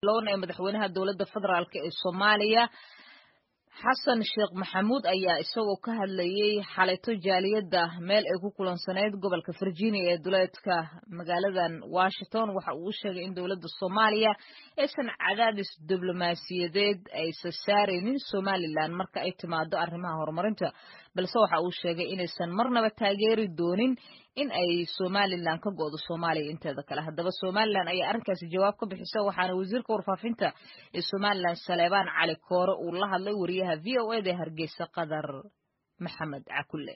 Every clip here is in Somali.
ee madaxweynaha dowladda federaalk ee Soomaaliya xasan sheekh maxamuud ayaa isagoo ka hadlayay xalayto jaaliyada meel ay ku kulansaneyd gobolka Virginia ee duleedka magaaladan Washington waxa uu sheegay in dowladda Soomaaliya aysan cadaadis diblomaasiyadeed ay saaraynin Somaliland marka ay timaado arrimaha horumarinta balse waxa uu sheegay inaysan marnaba taageeri doonin in ay Somaliland ka go'do Soomaaliya inteeda kale haddaba Somaliland ayaa arrinkaasi jawaab ka bixisay waxaana wasiirka warfaafinta ee Somaliland Saleebaan Cali Koore uu la hadlay wariyaha VOA da Hargeysa Qadar Maxamed Cakulle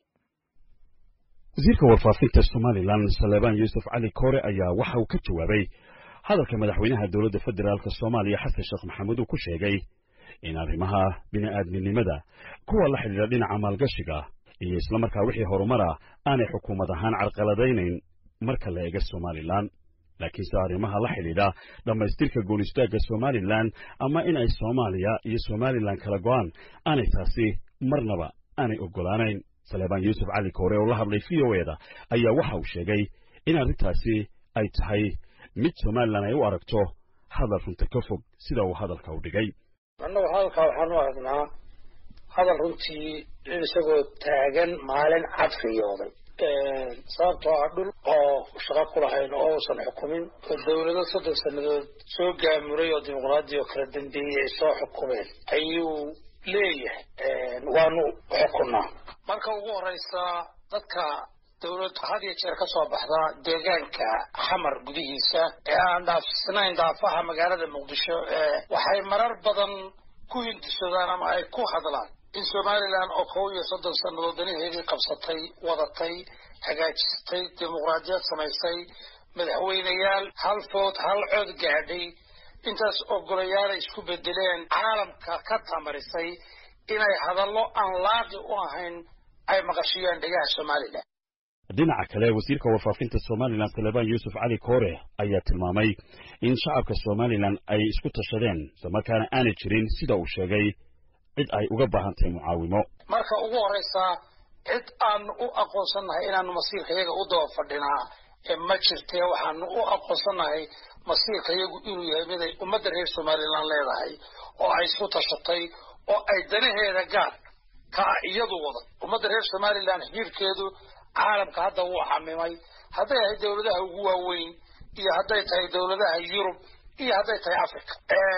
wasiirka warfaafinta Somaliland Saleebaan Yuusuf Cali Koore ayaa waxa uu ka jawaabay hadalka madaxweynaha dowladda federaalka Soomaaliya Xasan Sheekh Maxamuud uu ku sheegay in arrimaha bini'aadminimada kuwa la xiriira dhinaca maalgashiga iyo isla markaa wixii horumara aanay xukuumad ahaan carqaladaynayn marka la eego Somaliland laakiin arrimaha la xiriira dhamaystirka goonistaagga Somaliland ama in ay Soomaaliya iyo Somaliland kala go'aan aanay taasi marnaba aanay ogolaanayn Saleebaan Yuusuf Cali Koore oo la hadlay VOA da ayaa waxa uu sheegay in arrintaasi ay tahay mid Somaliland ay u aragto hadal runta ka fog sida uu hadalka u dhigay annagu halka waxaan u aragnaa hadal runtii isagoo taagan maalin cadfiyooday sababtoo ah dhul oo shaqo ku lahayn oo uusan xukumin oo dowlado 30 sanadood soo gaamuray oo dimuqraadi oo kala dambeeyay ay soo xukumeen ayuu leeyahay waanu xukunaa marka ugu horeysa dadka dowlad had iyo jeer ka soo baxda deegaanka xamar gudihiisa ee aan dhaafsanayn daafaha magaalada Muqdisho waxay marar badan ku hindisadaan ama ay ku hadlaan in Somaliland oo 30 sanadood danaheedii qabsatay wadatay hagaajisay dimuqraadiyad samaysay madaxweynayaal hal food hal cod gaadhay intaas ogolayaal isku bedeleen caalamka ka tamarisay inay hadallo aan laaqi u ahayn ay maqashiyaan dhigaha Somaliland dhinaca kale wasiirka warfaafinta Somaliland Saleebaan Yuusuf Cali Koore ayaa tilmaamay in shacabka Somaliland ay isku tashadeen markaana aanay jirin sida uu sheegay cid ay uga baahantahay mucaawimo marka ugu horeysa cid aan u aqoonsanahay inaanu masiirkayaga u daba fadhinaa ma jirtee waxaanu u aqoonsanahay masiirkayagu inuu yahay mid ay ummadda reer Somaliland leedahay oo ay isku tashatay oo ay danaheeda gaar ka iyadu wada ummadda reer Somaliland xiriirkeedu caalamka hadda wuu xamimay hadday ay dawladaha ugu waaweyn iyo hadday tahay dawladaha Yurub iyo hadday tahay Afrika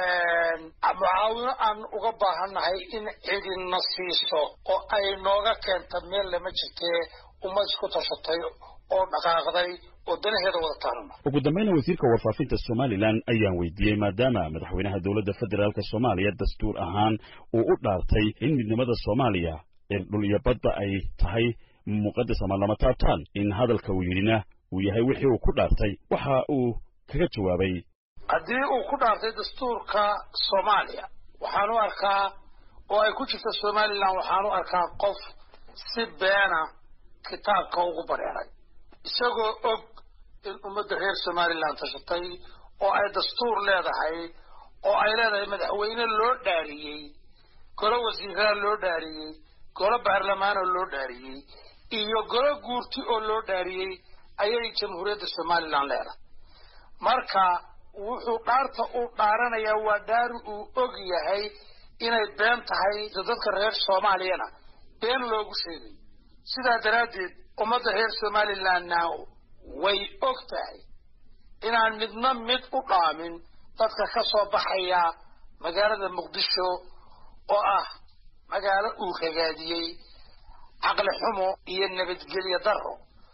mucaawino aan uga baahanahay in cidina siiso oo ay nooga keento meel lama jirtee ummad isku tashatay oo dhaqaaqday oo danaheeda wada taarana ugu dambeyn wasiirka warfaafinta Somaliland ayaan weydiiyay maadaama madaxweynaha dowladda federaalka Soomaaliya dastuur ahaan uu u dhaartay in midnimada Soomaaliya dhul iyo badda ay tahay muqaddas ama lama taabtaan in hadalka uu yirina uu yahay wixii uu ku dhaartay waxa uu kaga jawaabay haddii uu ku dhaartay dastuurka Soomaaliya waxaan u arkaa oo ay ku jirto Somaliland waxaan u arkaa qof si beena kitaabka ugu bareeray isagoo og in ummadda reer Somaliland tashatay oo ay dastuur leedahay oo ay leedahay madaxweyne loo dhaariyay golo wasiirada loo dhaariyay golo baarlamaan oo loo dhaariyay iyo golo guurti oo loo dhaariyay ayay jamhuuriyadda Somaliland leedahay marka wuxuu dhaarta u dhaaranayaa waa dhaar uu og yahay inay been tahay dadka reer Soomaaliyana been loogu sheegay sidaa daraadeed ummadda reer Somaliland way og tahay inaan midna mid u dhaamin dadka ka soo baxaya magaalada Muqdisho oo ah magaalo uu hagaajiyay aqal xumo iyo nabadgelyo darro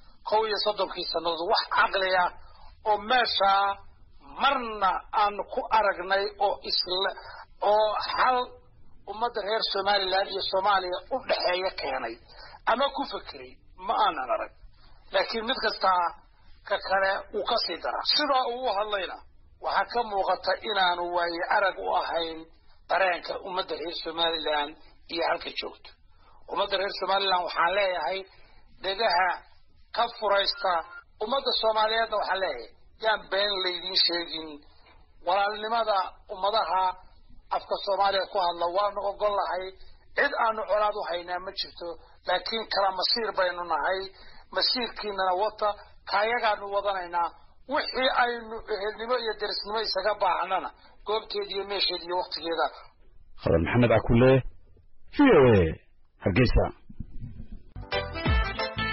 30 sanadood wax aqliya oo meesha marna aan ku aragnay oo isla oo hal ummadda reer Somaliland iyo Soomaaliya u dhaxeeya keenay ama ku fikiray ma aanan arag laakiin mid kasta ka kale uu ka sii dara sida uu hadlayna waxa ka muuqata inaanu way arag u ahayn dareenka ummadda reer Somaliland iyo halka joogto ummadda reer Somaliland waxaan leeyahay degaha ka furaysta ummadda Soomaaliyeed waxaan leeyahay yaan been leedin sheegin walaalnimada ummadaha afka Soomaaliya ku hadla waan ogolahay cid aanu colaad u haynaa ma jirto laakiin kala masiir baynu nahay masiirkiina wata kayagaanu wadanaynaa wixii aynu ehelnimo iyo derisnimo isaga baahnana goobteeda iyo meesheeda iyo waqtigeeda خالد محمد عكولة VOA هرقيسة